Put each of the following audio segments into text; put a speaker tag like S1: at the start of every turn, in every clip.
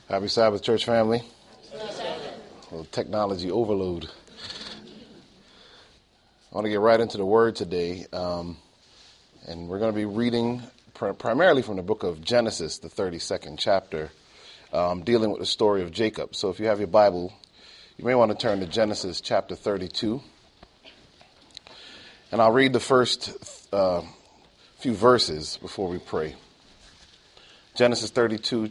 S1: Happy Sabbath, church family. A little technology overload. I want to get right into the word today, and we're going to be reading primarily from the book of Genesis, the 32nd chapter, dealing with the story of Jacob. So if you have your Bible, you may want to turn to Genesis chapter 32, and I'll read the first few verses before we pray. Genesis 32,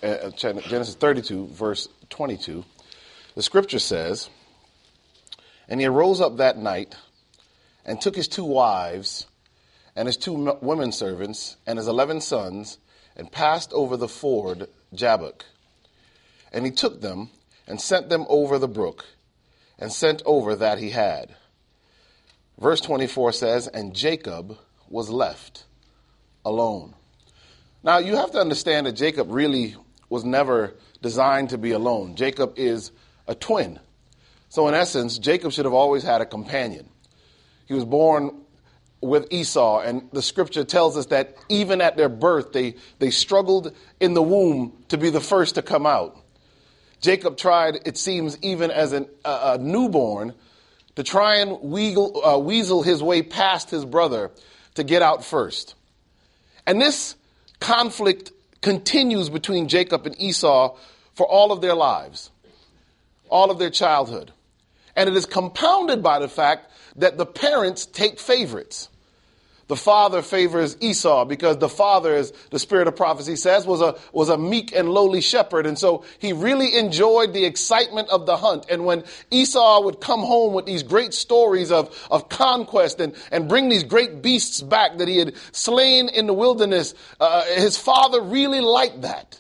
S1: verse 22. The scripture says, "And he arose up that night and took his 2 wives and his 2 women servants and his 11 sons and passed over the ford Jabbok. And he took them and sent them over the brook and sent over that he had." Verse 24 says, "And Jacob was left alone." Now, you have to understand that Jacob really was never designed to be alone. Jacob is a twin. So in essence, Jacob should have always had a companion. He was born with Esau, and the scripture tells us that even at their birth, they struggled in the womb to be the first to come out. Jacob tried, it seems, even as a newborn, to try and weasel his way past his brother to get out first. And this conflict continues between Jacob and Esau for all of their lives, all of their childhood. And it is compounded by the fact that the parents take favorites. The father favors Esau because the father, as the spirit of prophecy says, was a meek and lowly shepherd. And so he really enjoyed the excitement of the hunt. And when Esau would come home with these great stories of conquest and bring these great beasts back that he had slain in the wilderness, his father really liked that.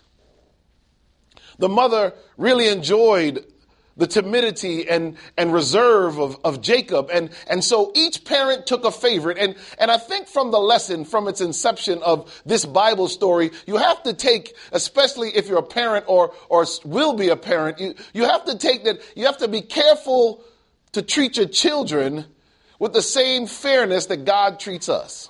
S1: The mother really enjoyed the timidity and reserve of Jacob. And so each parent took a favorite. And I think from the lesson, from its inception of this Bible story, you have to take, especially if you're a parent or will be a parent, you have to take that, you have to be careful to treat your children with the same fairness that God treats us.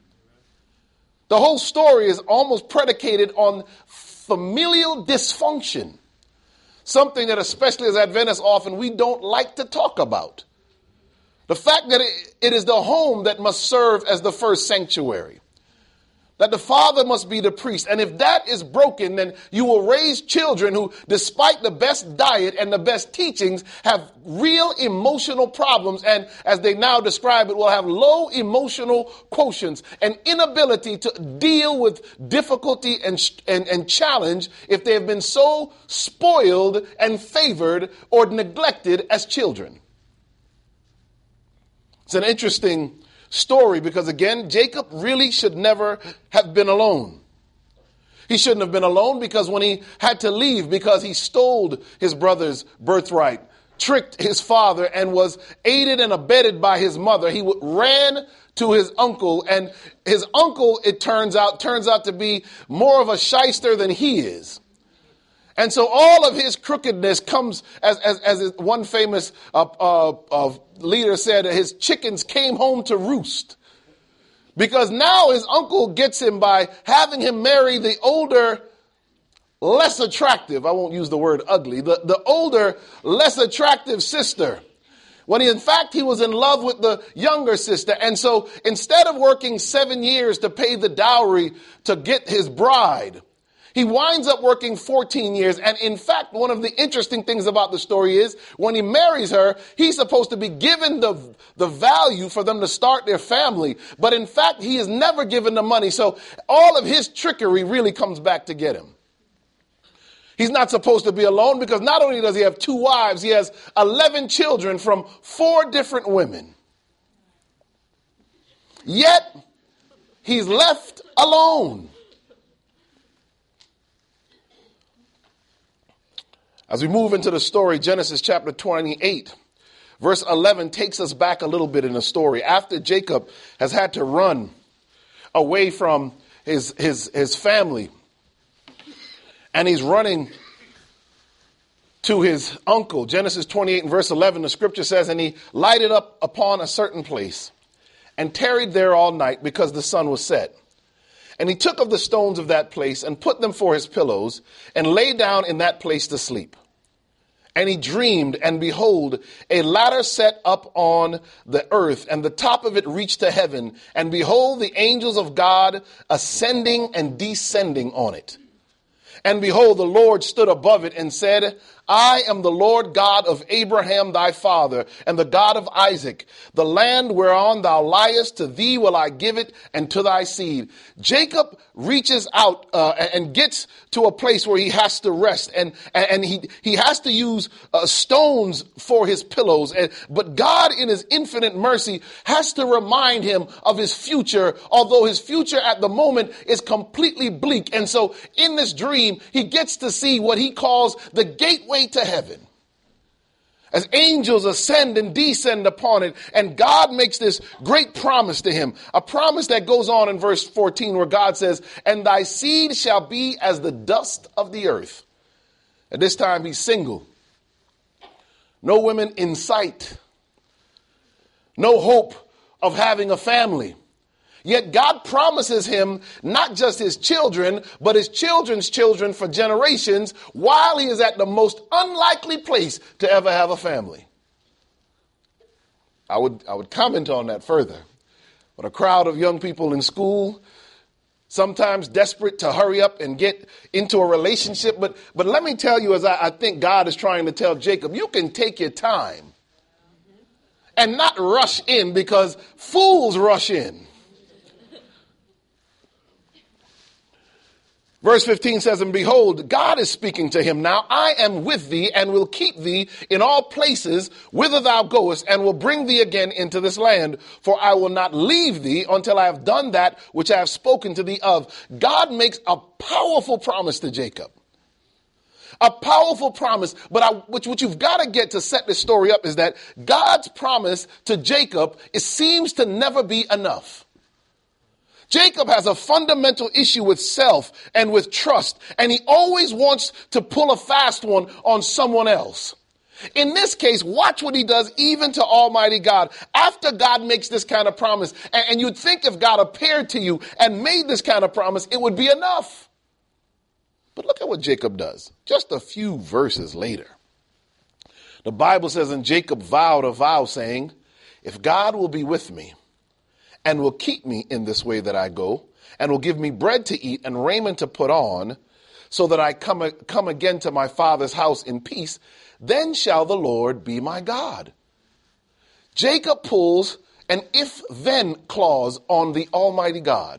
S1: The whole story is almost predicated on familial dysfunction. Something that, especially as Adventists, often we don't like to talk about. The fact that it is the home that must serve as the first sanctuary. That the father must be the priest. And if that is broken, then you will raise children who, despite the best diet and the best teachings, have real emotional problems. And as they now describe it, will have low emotional quotients and inability to deal with difficulty and challenge if they have been so spoiled and favored or neglected as children. It's an interesting story because, again, Jacob really should never have been alone. He shouldn't have been alone because when he had to leave because he stole his brother's birthright, tricked his father, and was aided and abetted by his mother, he ran to his uncle, and his uncle, it turns out to be more of a shyster than he is. And so all of his crookedness comes, as one famous leader said, his chickens came home to roost. Because now his uncle gets him by having him marry the older, less attractive, I won't use the word ugly, the older, less attractive sister. When in fact he was in love with the younger sister. And so instead of working 7 years to pay the dowry to get his bride, he winds up working 14 years. And in fact, one of the interesting things about the story is when he marries her, he's supposed to be given the value for them to start their family. But in fact, he is never given the money. So all of his trickery really comes back to get him. He's not supposed to be alone because not only does he have 2 wives, he has 11 children from 4 different women. Yet he's left alone. As we move into the story, Genesis chapter 28, verse 11 takes us back a little bit in the story. After Jacob has had to run away from his family, and he's running to his uncle. Genesis 28 and verse 11, the scripture says, "And he lighted up upon a certain place and tarried there all night because the sun was set. And he took of the stones of that place and put them for his pillows and lay down in that place to sleep. And he dreamed, and behold, a ladder set up on the earth, and the top of it reached to heaven. And behold, the angels of God ascending and descending on it. And behold, the Lord stood above it and said, I am the Lord God of Abraham thy father, and the God of Isaac. The land whereon thou liest, to thee will I give it, and to thy seed. Jacob reaches out and gets to a place where he has to rest, and he has to use stones for his pillows. But God, in his infinite mercy, has to remind him of his future, although his future at the moment is completely bleak. And so in this dream, he gets to see what he calls the gateway to heaven, as angels ascend and descend upon it. And God makes this great promise to him, a promise that goes on in verse 14, where God says, and thy seed shall be as the dust of the earth. At this time, he's single, no women in sight, no hope of having a family. Yet God promises him not just his children, but his children's children for generations, while he is at the most unlikely place to ever have a family. I would comment on that further. But a crowd of young people in school, sometimes desperate to hurry up and get into a relationship. But let me tell you, as I think God is trying to tell Jacob, you can take your time and not rush in, because fools rush in. Verse 15 says, and behold, God is speaking to him now. I am with thee and will keep thee in all places whither thou goest, and will bring thee again into this land. For I will not leave thee until I have done that which I have spoken to thee of. God makes a powerful promise to Jacob. A powerful promise. But what you've got to get to set this story up is that God's promise to Jacob, it seems to never be enough. Jacob has a fundamental issue with self and with trust, and he always wants to pull a fast one on someone else. In this case, watch what he does even to Almighty God. After God makes this kind of promise, and you'd think if God appeared to you and made this kind of promise, it would be enough. But look at what Jacob does. Just a few verses later, the Bible says, and Jacob vowed a vow, saying, if God will be with me, and will keep me in this way that I go, and will give me bread to eat and raiment to put on, so that I come again to my father's house in peace, then shall the Lord be my God. Jacob pulls an if-then clause on the Almighty God.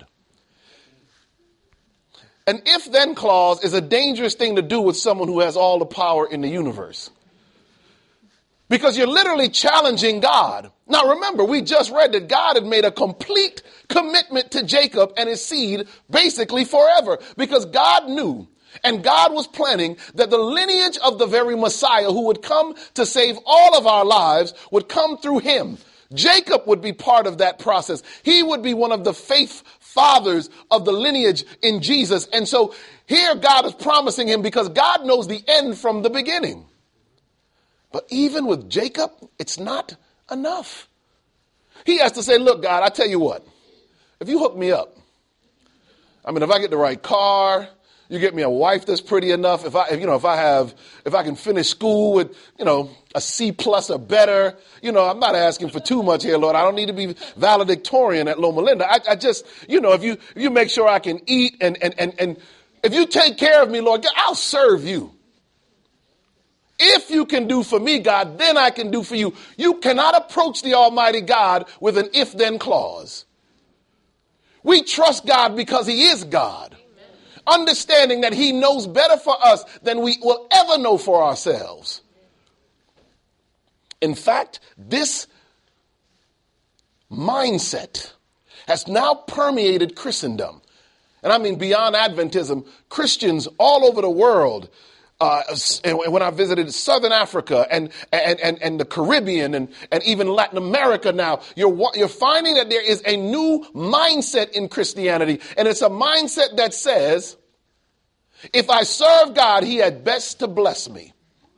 S1: An if-then clause is a dangerous thing to do with someone who has all the power in the universe, because you're literally challenging God. Now remember, we just read that God had made a complete commitment to Jacob and his seed basically forever, because God knew and God was planning that the lineage of the very Messiah who would come to save all of our lives would come through him. Jacob would be part of that process. He would be one of the faith fathers of the lineage in Jesus. And so here God is promising him, because God knows the end from the beginning. But even with Jacob, it's not enough. He has to say, look, God, I tell you what, if you hook me up, if I get the right car, you get me a wife that's pretty enough, if I can finish school with, a C+ or better, I'm not asking for too much here, Lord. I don't need to be valedictorian at Loma Linda. I just, if you make sure I can eat and if you take care of me, Lord, I'll serve you. If you can do for me, God, then I can do for you. You cannot approach the Almighty God with an if-then clause. We trust God because he is God. Amen. Understanding that he knows better for us than we will ever know for ourselves. In fact, this mindset has now permeated Christendom. And I mean beyond Adventism, Christians all over the world. And when I visited Southern Africa and the Caribbean and even Latin America now, you're finding that there is a new mindset in Christianity. And it's a mindset that says, if I serve God, he had best to bless me.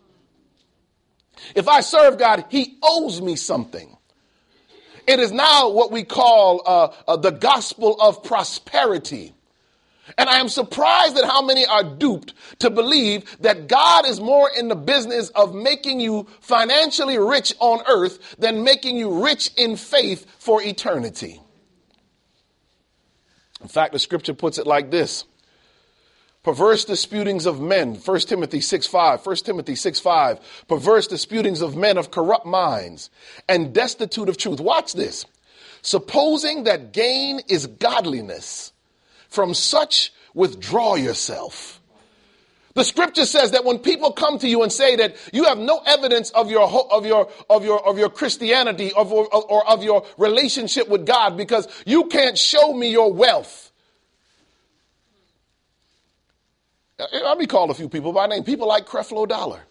S1: If I serve God, he owes me something. It is now what we call the gospel of prosperity. And I am surprised at how many are duped to believe that God is more in the business of making you financially rich on earth than making you rich in faith for eternity. In fact, the scripture puts it like this. Perverse disputings of men, 1 Timothy 6:5, perverse disputings of men of corrupt minds and destitute of truth. Watch this. Supposing that gain is godliness, from such withdraw yourself. The scripture says that when people come to you and say that you have no evidence of your Christianity or of your relationship with God because you can't show me your wealth. Let me call a few people by name. People like Creflo Dollar.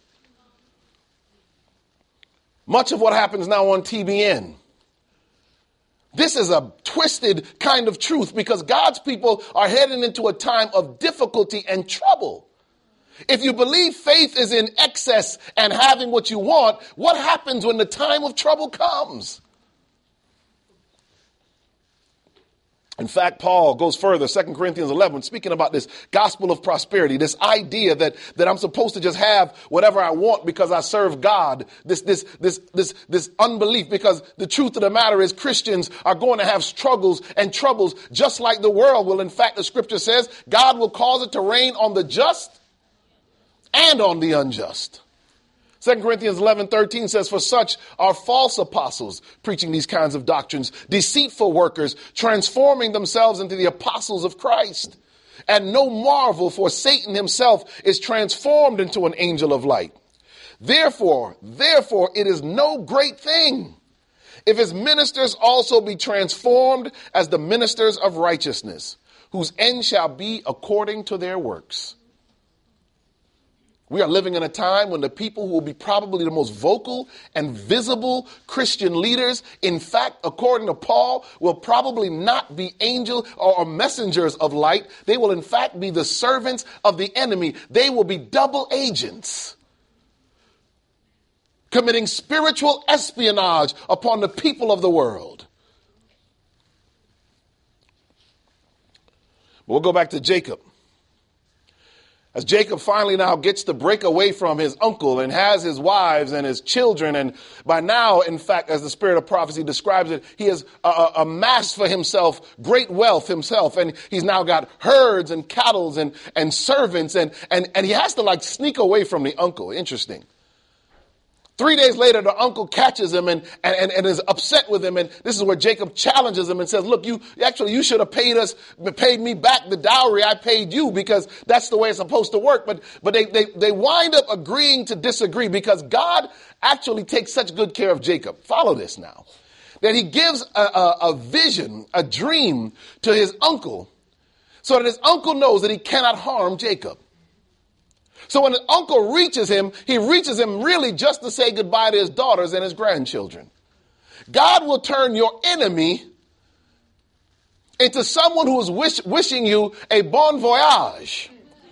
S1: Much of what happens now on TBN. This is a twisted kind of truth because God's people are heading into a time of difficulty and trouble. If you believe faith is in excess and having what you want, what happens when the time of trouble comes? In fact, Paul goes further, 2 Corinthians 11, speaking about this gospel of prosperity, this idea that I'm supposed to just have whatever I want because I serve God, this unbelief, because the truth of the matter is Christians are going to have struggles and troubles just like the world will. In fact, the scripture says God will cause it to rain on the just and on the unjust. 2 Corinthians 11:13 says, for such are false apostles, preaching these kinds of doctrines, deceitful workers, transforming themselves into the apostles of Christ. And no marvel, for Satan himself is transformed into an angel of light. Therefore, it is no great thing if his ministers also be transformed as the ministers of righteousness, whose end shall be according to their works. We are living in a time when the people who will be probably the most vocal and visible Christian leaders, in fact, according to Paul, will probably not be angels or messengers of light. They will, in fact, be the servants of the enemy. They will be double agents, committing spiritual espionage upon the people of the world. We'll go back to Jacob. As Jacob finally now gets to break away from his uncle and has his wives and his children, and by now, in fact, as the spirit of prophecy describes it, he has amassed for himself great wealth himself, and he's now got herds and cattle and servants, and he has to sneak away from the uncle. Interesting. 3 days later, the uncle catches him and is upset with him. And this is where Jacob challenges him and says, look, you should have paid me back the dowry I paid you, because that's the way it's supposed to work. But they wind up agreeing to disagree because God actually takes such good care of Jacob. Follow this now. That he gives a vision, a dream to his uncle so that his uncle knows that he cannot harm Jacob. So when his uncle reaches him, he reaches him really just to say goodbye to his daughters and his grandchildren. God will turn your enemy into someone who is wishing you a bon voyage.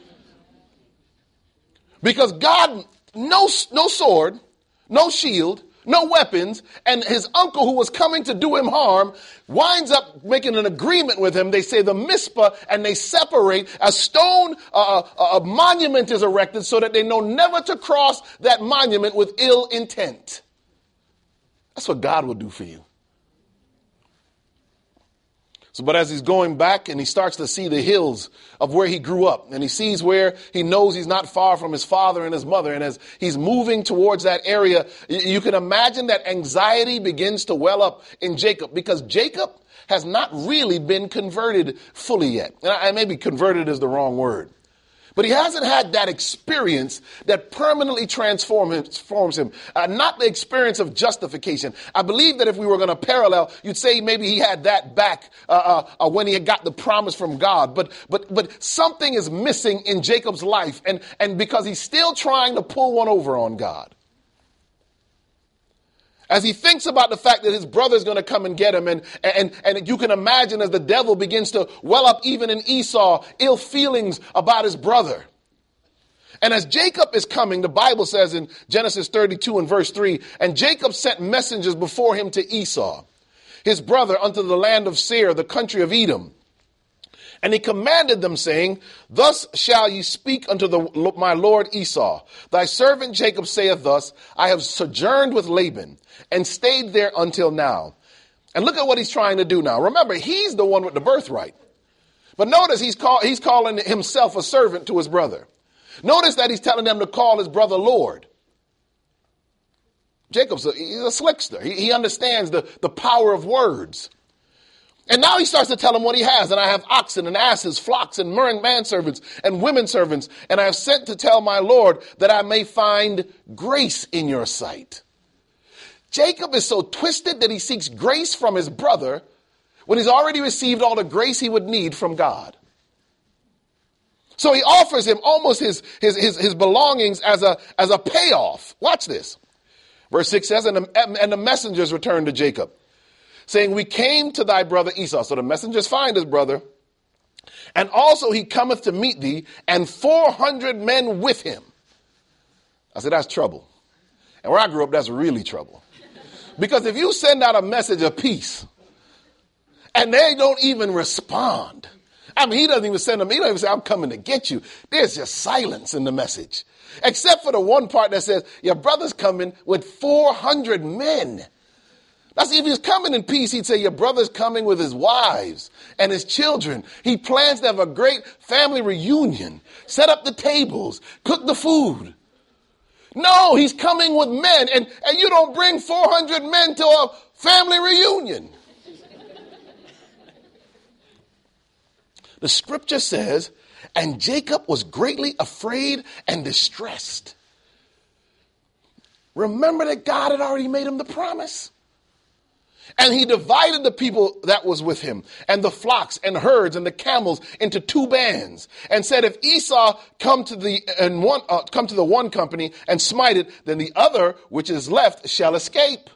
S1: Because God, no sword, no shield, no weapons, and his uncle who was coming to do him harm winds up making an agreement with him. They say the Mizpah, and they separate. A stone, a monument is erected so that they know never to cross that monument with ill intent. That's what God will do for you. But as he's going back and he starts to see the hills of where he grew up, and he sees where he knows he's not far from his father and his mother, and as he's moving towards that area, you can imagine that anxiety begins to well up in Jacob, because Jacob has not really been converted fully yet. And maybe converted is the wrong word. But he hasn't had that experience that permanently transforms him. Not the experience of justification. I believe that if we were going to parallel, you'd say maybe he had that back when he had got the promise from God. But something is missing in Jacob's life, and because he's still trying to pull one over on God. As he thinks about the fact that his brother's going to come and get him, and you can imagine as the devil begins to well up even in Esau, ill feelings about his brother. And as Jacob is coming, the Bible says in Genesis 32 and verse 3, and Jacob sent messengers before him to Esau, his brother, unto the land of Seir, the country of Edom. And he commanded them, saying, thus shall ye speak unto my lord Esau. Thy servant Jacob saith thus, I have sojourned with Laban, and stayed there until now. And look at what he's trying to do now. Remember, he's the one with the birthright. But notice he's calling himself a servant to his brother. Notice that he's telling them to call his brother Lord. Jacob's he's a slickster. He understands the power of words. And now he starts to tell him what he has. And I have oxen and asses, flocks and manservants and women servants. And I have sent to tell my Lord that I may find grace in your sight. Jacob is so twisted that he seeks grace from his brother when he's already received all the grace he would need from God. So he offers him almost his belongings as a payoff. Watch this. Verse 6 says, and the messengers returned to Jacob, saying, we came to thy brother Esau. So the messengers find his brother. And also he cometh to meet thee, and 400 men with him. I said, that's trouble. And where I grew up, that's really trouble. Because if you send out a message of peace, and they don't even respond. I mean, he doesn't even send them. He don't even say, I'm coming to get you. There's just silence in the message. Except for the one part that says, your brother's coming with 400 men. That's if he was coming in peace, he'd say, your brother's coming with his wives and his children. He plans to have a great family reunion, set up the tables, cook the food. No, he's coming with men, and you don't bring 400 men to a family reunion. The scripture says, and Jacob was greatly afraid and distressed. Remember that God had already made him the promise. And he divided the people that was with him and the flocks and herds and the camels into 2 bands, and said, if Esau come to the one company and smite it, then the other which is left shall escape.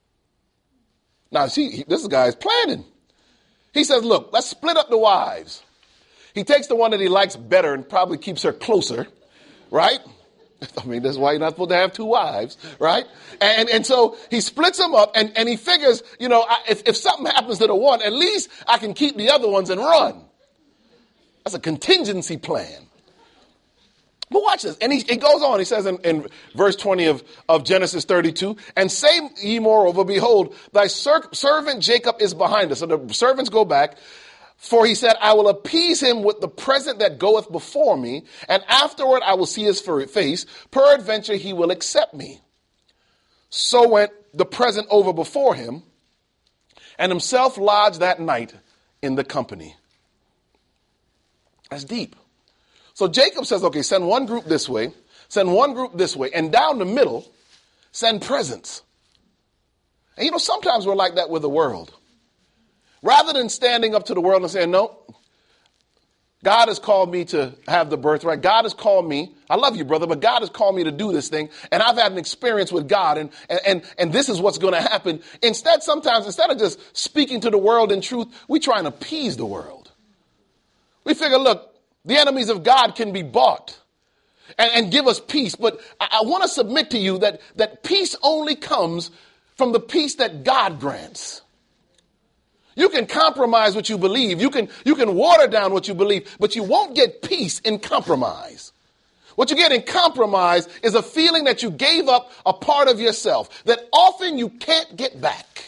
S1: Now see, this guy's planning. He says, look, let's split up the wives. He takes the one that he likes better and probably keeps her closer, right? I mean, that's why you're not supposed to have 2 wives, right? And so he splits them up, and he figures, if something happens to the one, at least I can keep the other ones and run. That's a contingency plan. But watch this. And he goes on. He says in verse 20 of Genesis 32, and say ye moreover, behold, thy servant Jacob is behind us. So the servants go back. For he said, I will appease him with the present that goeth before me, and afterward I will see his face. Peradventure he will accept me. So went the present over before him, and himself lodged that night in the company. That's deep. So Jacob says, okay, send one group this way, send one group this way, and down the middle, send presents. And sometimes we're like that with the world. Rather than standing up to the world and saying, no, God has called me to have the birthright. God has called me. I love you, brother, but God has called me to do this thing. And I've had an experience with God, and this is what's going to happen. Instead of just speaking to the world in truth, we try and appease the world. We figure, look, the enemies of God can be bought and give us peace. But I want to submit to you that peace only comes from the peace that God grants. You can compromise what you believe. You can water down what you believe, but you won't get peace in compromise. What you get in compromise is a feeling that you gave up a part of yourself that often you can't get back.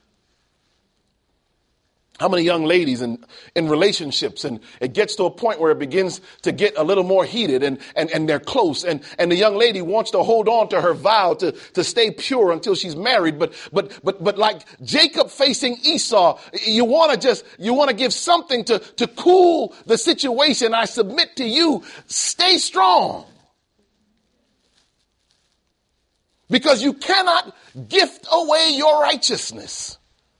S1: How many young ladies in relationships, and it gets to a point where it begins to get a little more heated, and they're close, and the young lady wants to hold on to her vow to stay pure until she's married, but like Jacob facing Esau, you want to give something to cool the situation. I submit to you, stay strong. Because you cannot gift away your righteousness.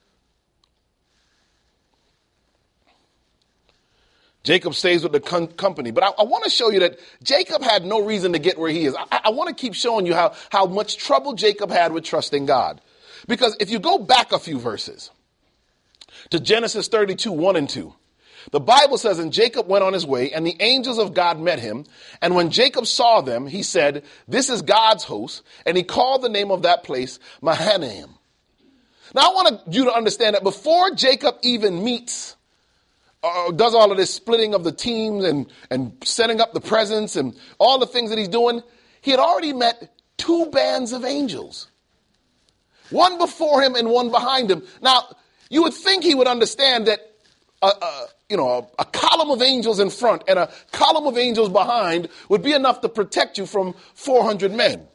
S1: Jacob stays with the company. But I want to show you that Jacob had no reason to get where he is. I want to keep showing you how much trouble Jacob had with trusting God. Because if you go back a few verses to Genesis 32, 1 and 2, the Bible says, and Jacob went on his way, and the angels of God met him. And when Jacob saw them, he said, this is God's host. And he called the name of that place Mahanaim. Now I want you to understand that before Jacob even meets does all of this splitting of the teams and setting up the presents and all the things that he's doing, he had already met 2 bands of angels. One before him and one behind him. Now, you would think he would understand that a column of angels in front and a column of angels behind would be enough to protect you from 400 men.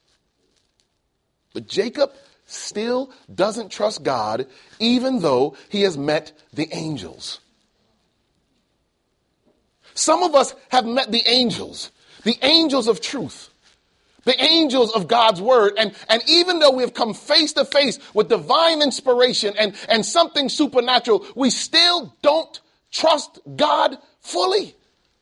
S1: But Jacob still doesn't trust God, even though he has met the angels. Some of us have met the angels of truth, the angels of God's word. And even though we have come face to face with divine inspiration and something supernatural, we still don't trust God fully.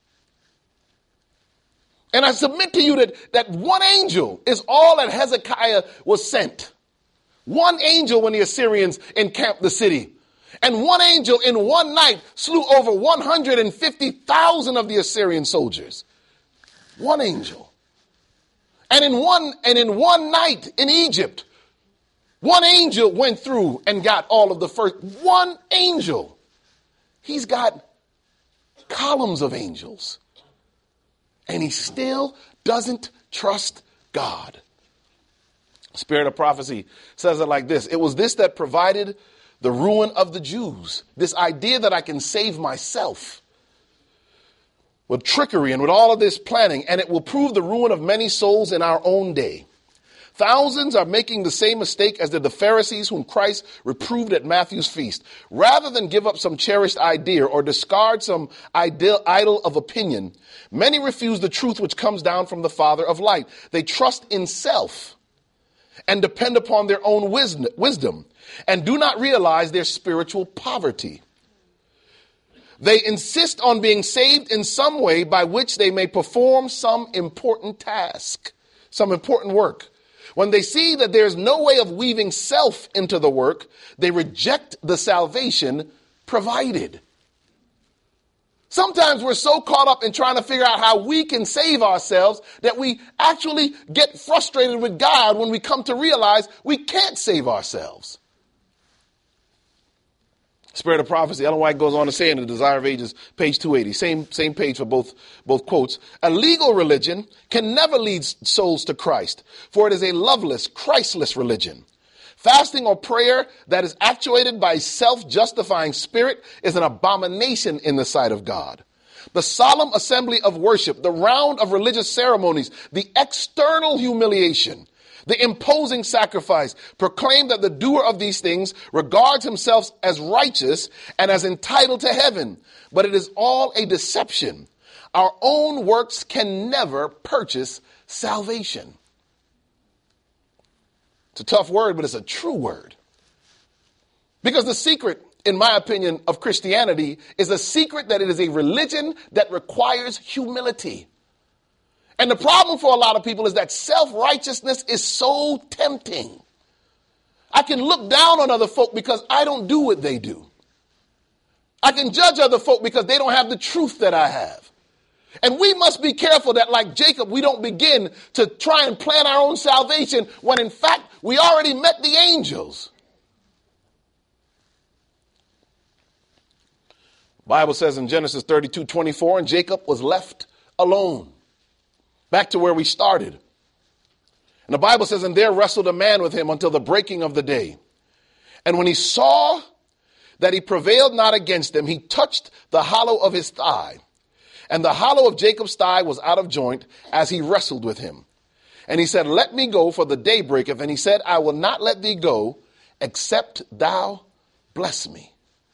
S1: And I submit to you that one angel is all that Hezekiah was sent. One angel when the Assyrians encamped the city. And one angel in one night slew over 150,000 of the Assyrian soldiers. One angel. And in one night in Egypt, one angel went through and got all of the first. One angel. He's got columns of angels. And he still doesn't trust God. Spirit of prophecy says it like this. It was this that provided the ruin of the Jews. This idea that I can save myself with trickery and with all of this planning, and it will prove the ruin of many souls in our own day. Thousands are making the same mistake as did the Pharisees whom Christ reproved at Matthew's feast. Rather than give up some cherished idea or discard some idol of opinion, many refuse the truth which comes down from the Father of light. They trust in self and depend upon their own wisdom and do not realize their spiritual poverty. They insist on being saved in some way by which they may perform some important task, some important work. When they see that there's no way of weaving self into the work, they reject the salvation provided. Sometimes we're so caught up in trying to figure out how we can save ourselves that we actually get frustrated with God when we come to realize we can't save ourselves. Spirit of prophecy, Ellen White goes on to say in The Desire of Ages, page 280, same page for both quotes. A legal religion can never lead souls to Christ, for it is a loveless, Christless religion. Fasting or prayer that is actuated by self-justifying spirit is an abomination in the sight of God. The solemn assembly of worship, the round of religious ceremonies, the external humiliation, the imposing sacrifice proclaim that the doer of these things regards himself as righteous and as entitled to heaven. But it is all a deception. Our own works can never purchase salvation. It's a tough word, but it's a true word. Because the secret, in my opinion, of Christianity is a secret that it is a religion that requires humility. And the problem for a lot of people is that self-righteousness is so tempting. I can look down on other folk because I don't do what they do. I can judge other folk because they don't have the truth that I have. And we must be careful that, like Jacob, we don't begin to try and plan our own salvation when in fact we already met the angels. The Bible says in Genesis 32:24, and Jacob was left alone. Back to where we started. And the Bible says, and there wrestled a man with him until the breaking of the day. And when he saw that he prevailed not against him, he touched the hollow of his thigh. And the hollow of Jacob's thigh was out of joint as he wrestled with him. And he said, let me go, for the day breaketh. And he said, I will not let thee go, except thou bless me.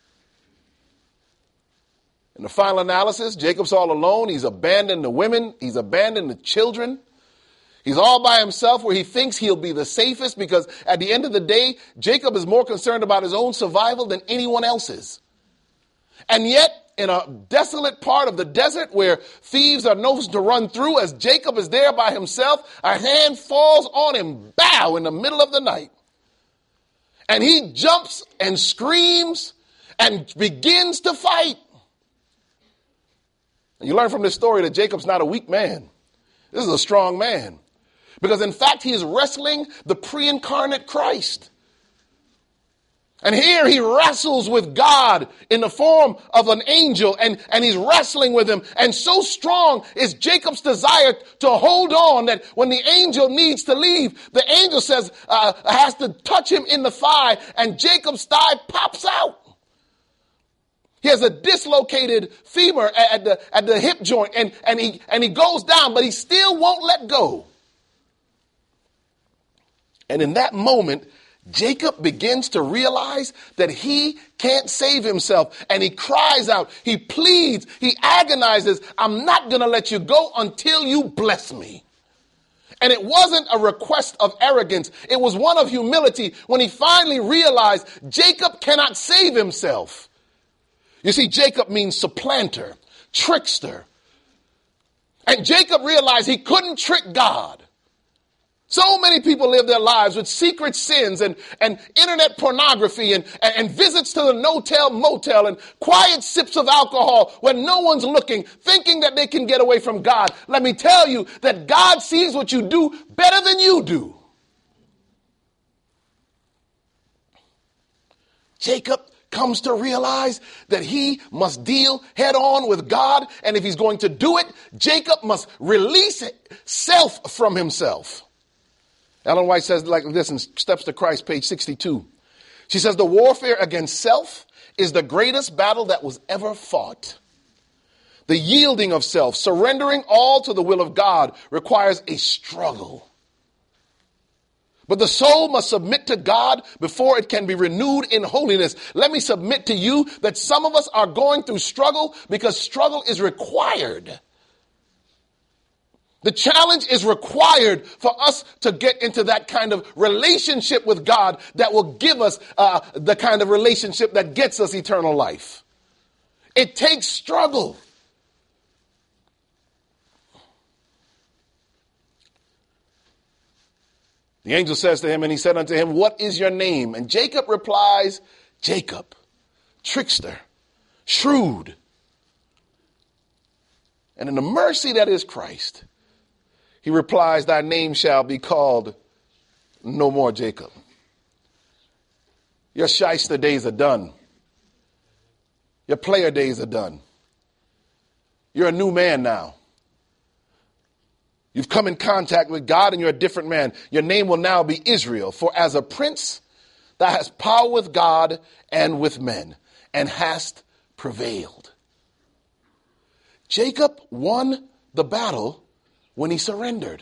S1: In the final analysis, Jacob's all alone. He's abandoned the women. He's abandoned the children. He's all by himself where he thinks he'll be the safest because at the end of the day, Jacob is more concerned about his own survival than anyone else's. And yet, in a desolate part of the desert where thieves are known to run through, as Jacob is there by himself, a hand falls on him, bow, in the middle of the night. And he jumps and screams and begins to fight. And you learn from this story that Jacob's not a weak man. This is a strong man. Because in fact, he is wrestling the pre-incarnate Christ. And here he wrestles with God in the form of an angel, and he's wrestling with him. And so strong is Jacob's desire to hold on that when the angel needs to leave, the angel says, has to touch him in the thigh, and Jacob's thigh pops out. He has a dislocated femur at the hip joint, and he goes down, but he still won't let go. And in that moment, Jacob begins to realize that he can't save himself, and he cries out, he pleads, he agonizes, I'm not going to let you go until you bless me. And it wasn't a request of arrogance. It was one of humility when he finally realized Jacob cannot save himself. You see, Jacob means supplanter, trickster. And Jacob realized he couldn't trick God. So many people live their lives with secret sins and internet pornography and visits to the no-tell motel and quiet sips of alcohol when no one's looking, thinking that they can get away from God. Let me tell you that God sees what you do better than you do. Jacob comes to realize that he must deal head on with God. And if he's going to do it, Jacob must release self from himself. Ellen White says like this in Steps to Christ, page 62. She says, the warfare against self is the greatest battle that was ever fought. The yielding of self, surrendering all to the will of God, requires a struggle. But the soul must submit to God before it can be renewed in holiness. Let me submit to you that some of us are going through struggle because struggle is required. The challenge is required for us to get into that kind of relationship with God that will give us the kind of relationship that gets us eternal life. It takes struggle. The angel says to him, and he said unto him, what is your name? And Jacob replies, Jacob, trickster, shrewd. And in the mercy that is Christ, he replies, thy name shall be called no more Jacob. Your shyster days are done. Your player days are done. You're a new man now. You've come in contact with God and you're a different man. Your name will now be Israel. For as a prince, thou hast power with God and with men, and hast prevailed. Jacob won the battle when he surrendered.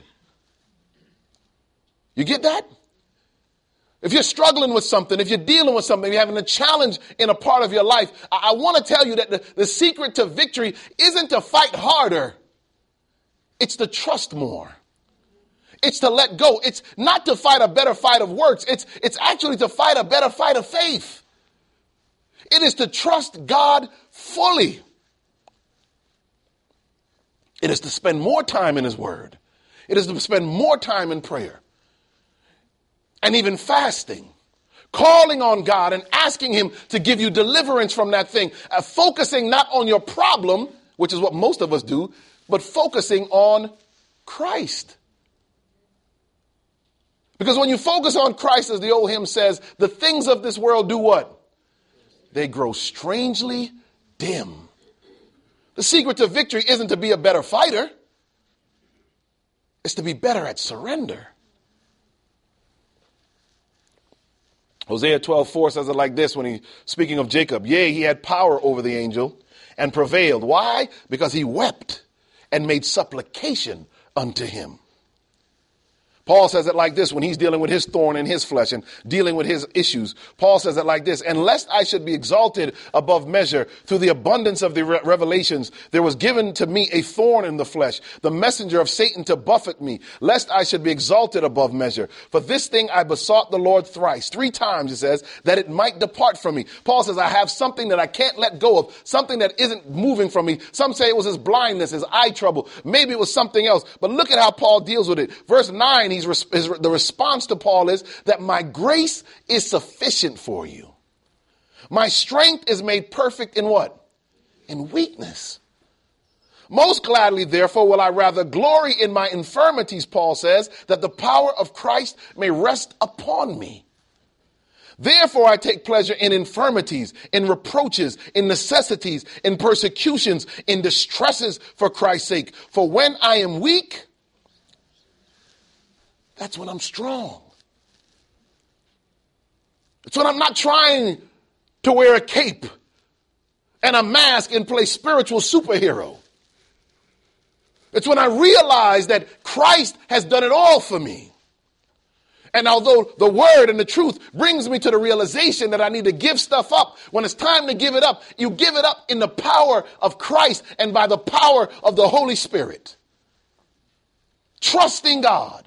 S1: You get that? If you're struggling with something, if you're dealing with something, you're having a challenge in a part of your life, I want to tell you that the secret to victory isn't to fight harder. It's to trust more. It's to let go. It's not to fight a better fight of works. It's actually to fight a better fight of faith. It is to trust God fully. It is to spend more time in his word. It is to spend more time in prayer. And even fasting. Calling on God and asking him to give you deliverance from that thing. Focusing not on your problem, which is what most of us do, but focusing on Christ. Because when you focus on Christ, as the old hymn says, the things of this world do what? They grow strangely dim. The secret to victory isn't to be a better fighter. It's to be better at surrender. Hosea 12:4 says it like this when he's speaking of Jacob. Yea, he had power over the angel and prevailed. Why? Because he wept and made supplication unto him. Paul says it like this when he's dealing with his thorn in his flesh and dealing with his issues. Paul says it like this, and lest I should be exalted above measure through the abundance of the revelations, there was given to me a thorn in the flesh, the messenger of Satan to buffet me, lest I should be exalted above measure. For this thing I besought the Lord thrice, 3 times it says, that it might depart from me. Paul says, I have something that I can't let go of, something that isn't moving from me. Some say it was his blindness, his eye trouble. Maybe it was something else. But look at how Paul deals with it. Verse 9, the response to Paul is that my grace is sufficient for you. My strength is made perfect in what? In weakness. Most gladly, therefore, will I rather glory in my infirmities, Paul says, that the power of Christ may rest upon me. Therefore, I take pleasure in infirmities, in reproaches, in necessities, in persecutions, in distresses for Christ's sake. For when I am weak, that's when I'm strong. It's when I'm not trying to wear a cape and a mask and play spiritual superhero. It's when I realize that Christ has done it all for me. And although the word and the truth brings me to the realization that I need to give stuff up, when it's time to give it up, you give it up in the power of Christ and by the power of the Holy Spirit. Trusting God.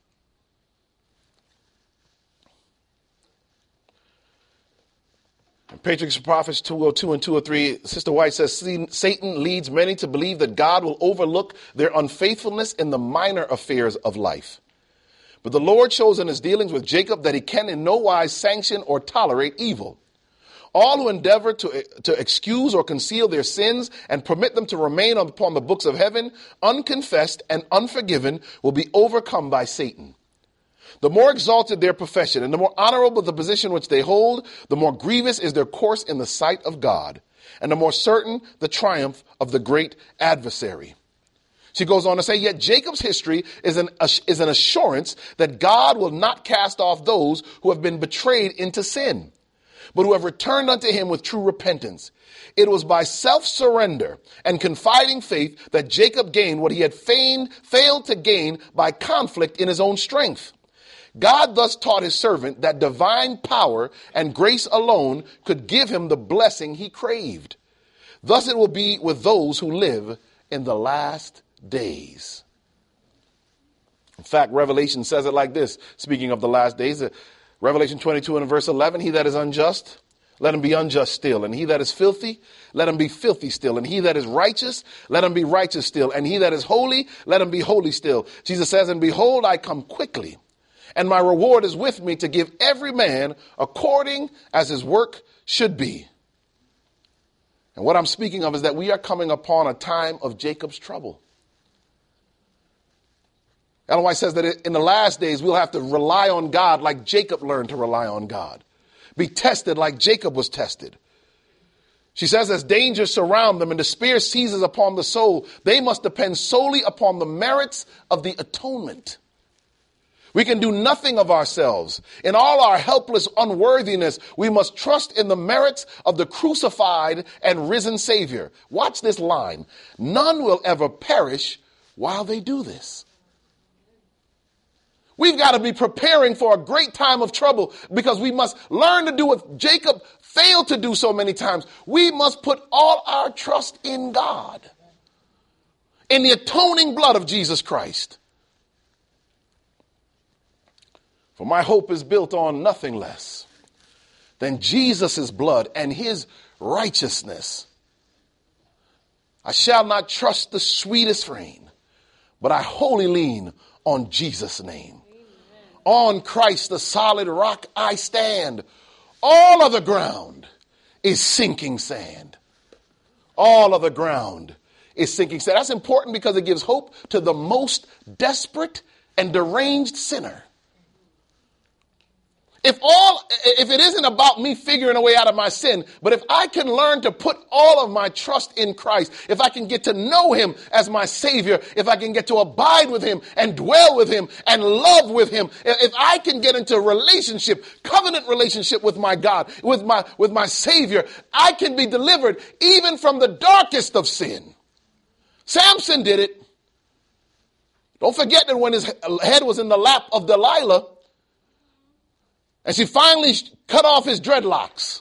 S1: In Patriarchs and Prophets 202 and 203, Sister White says, Satan leads many to believe that God will overlook their unfaithfulness in the minor affairs of life. But the Lord shows in his dealings with Jacob that he can in no wise sanction or tolerate evil. All who endeavor to excuse or conceal their sins and permit them to remain upon the books of heaven, unconfessed and unforgiven, will be overcome by Satan. The more exalted their profession and the more honorable the position which they hold, the more grievous is their course in the sight of God, and the more certain the triumph of the great adversary. She goes on to say, yet Jacob's history is an assurance that God will not cast off those who have been betrayed into sin, but who have returned unto him with true repentance. It was by self-surrender and confiding faith that Jacob gained what he had failed to gain by conflict in his own strength. God thus taught his servant that divine power and grace alone could give him the blessing he craved. Thus it will be with those who live in the last days. In fact, Revelation says it like this, speaking of the last days, Revelation 22 and verse 11, he that is unjust, let him be unjust still. And he that is filthy, let him be filthy still. And he that is righteous, let him be righteous still. And he that is holy, let him be holy still. Jesus says, and behold, I come quickly, and my reward is with me to give every man according as his work should be. And what I'm speaking of is that we are coming upon a time of Jacob's trouble. Ellen White says that in the last days, we'll have to rely on God like Jacob learned to rely on God. Be tested like Jacob was tested. She says as dangers surround them and despair seizes upon the soul, they must depend solely upon the merits of the atonement. We can do nothing of ourselves. In all our helpless unworthiness, we must trust in the merits of the crucified and risen Savior. Watch this line. None will ever perish while they do this. We've got to be preparing for a great time of trouble because we must learn to do what Jacob failed to do so many times. We must put all our trust in God, in the atoning blood of Jesus Christ. For my hope is built on nothing less than Jesus' blood and his righteousness. I shall not trust the sweetest rain, but I wholly lean on Jesus' name. On Christ, the solid rock, I stand. All of the ground is sinking sand. All of the ground is sinking sand. That's important because it gives hope to the most desperate and deranged sinner. If it isn't about me figuring a way out of my sin, but if I can learn to put all of my trust in Christ, if I can get to know him as my Savior, if I can get to abide with him and dwell with him and love with him, if I can get into relationship, covenant relationship with my God, with my Savior, I can be delivered even from the darkest of sin. Samson did it. Don't forget that when his head was in the lap of Delilah, and she finally cut off his dreadlocks.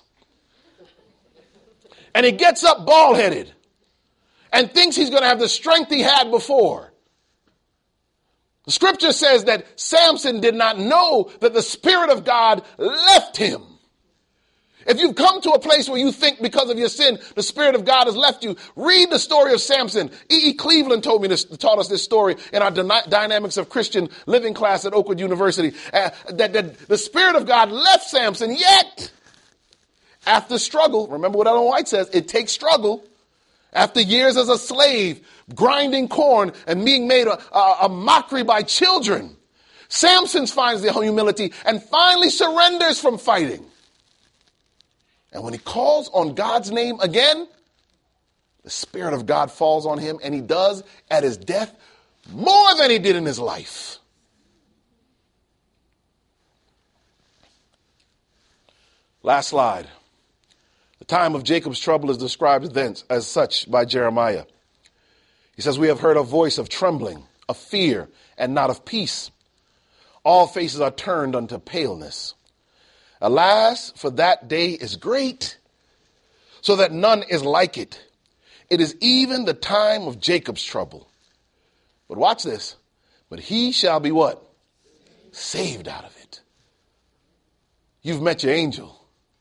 S1: And he gets up bald-headed and thinks he's going to have the strength he had before. The scripture says that Samson did not know that the Spirit of God left him. If you've come to a place where you think because of your sin, the Spirit of God has left you, read the story of Samson. E.E. Cleveland taught us this story in our Dynamics of Christian Living class at Oakwood University, that the Spirit of God left Samson, yet after struggle, remember what Ellen White says, it takes struggle. After years as a slave, grinding corn and being made a mockery by children, Samson finds the humility and finally surrenders from fighting. And when he calls on God's name again, the Spirit of God falls on him, and he does at his death more than he did in his life. Last slide. The time of Jacob's trouble is described thence as such by Jeremiah. He says, we have heard a voice of trembling, of fear, and not of peace. All faces are turned unto paleness. Alas, for that day is great, so that none is like it. It is even the time of Jacob's trouble. But watch this. But he shall be what? Saved out of it. You've met your angel.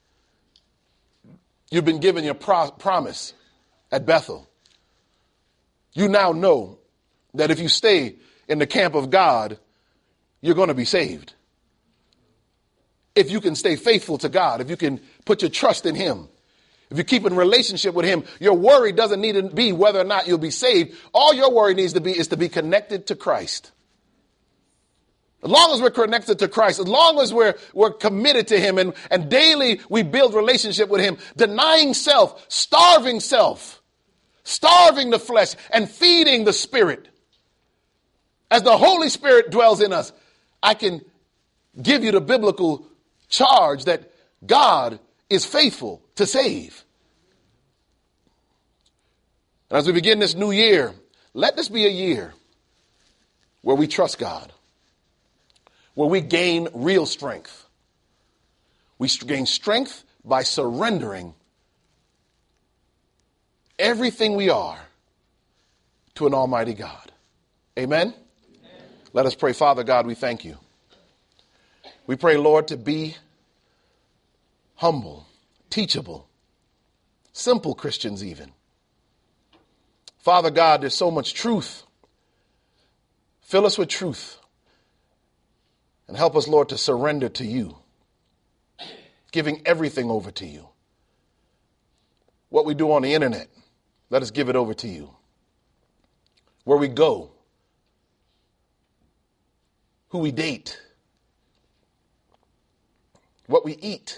S1: You've been given your promise at Bethel. You now know that if you stay in the camp of God, you're going to be saved. If you can stay faithful to God, if you can put your trust in him, if you keep in relationship with him, your worry doesn't need to be whether or not you'll be saved. All your worry needs to be is to be connected to Christ. As long as we're connected to Christ, as long as we're committed to him and daily we build relationship with him, denying self, starving the flesh, and feeding the spirit. As the Holy Spirit dwells in us, I can give you the biblical charge that God is faithful to save. And as we begin this new year, let this be a year where we trust God, where we gain real strength. We gain strength by surrendering everything we are to an almighty God. Amen? Amen. Let us pray. Father God, we thank you. We pray, Lord, to be humble, teachable, simple Christians even. Father God, there's so much truth. Fill us with truth and help us, Lord, to surrender to you, giving everything over to you. What we do on the internet, let us give it over to you. Where we go, who we date, what we eat.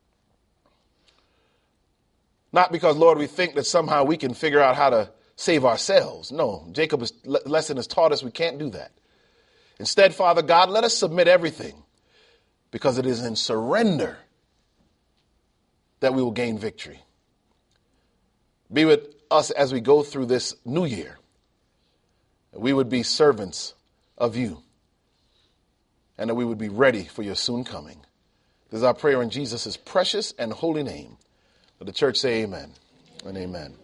S1: Not because, Lord, we think that somehow we can figure out how to save ourselves. No, Jacob's lesson has taught us we can't do that. Instead, Father God, let us submit everything, because it is in surrender that we will gain victory. Be with us as we go through this new year. We would be servants of you, and that we would be ready for your soon coming. This is our prayer in Jesus' precious and holy name. Let the church say amen and amen.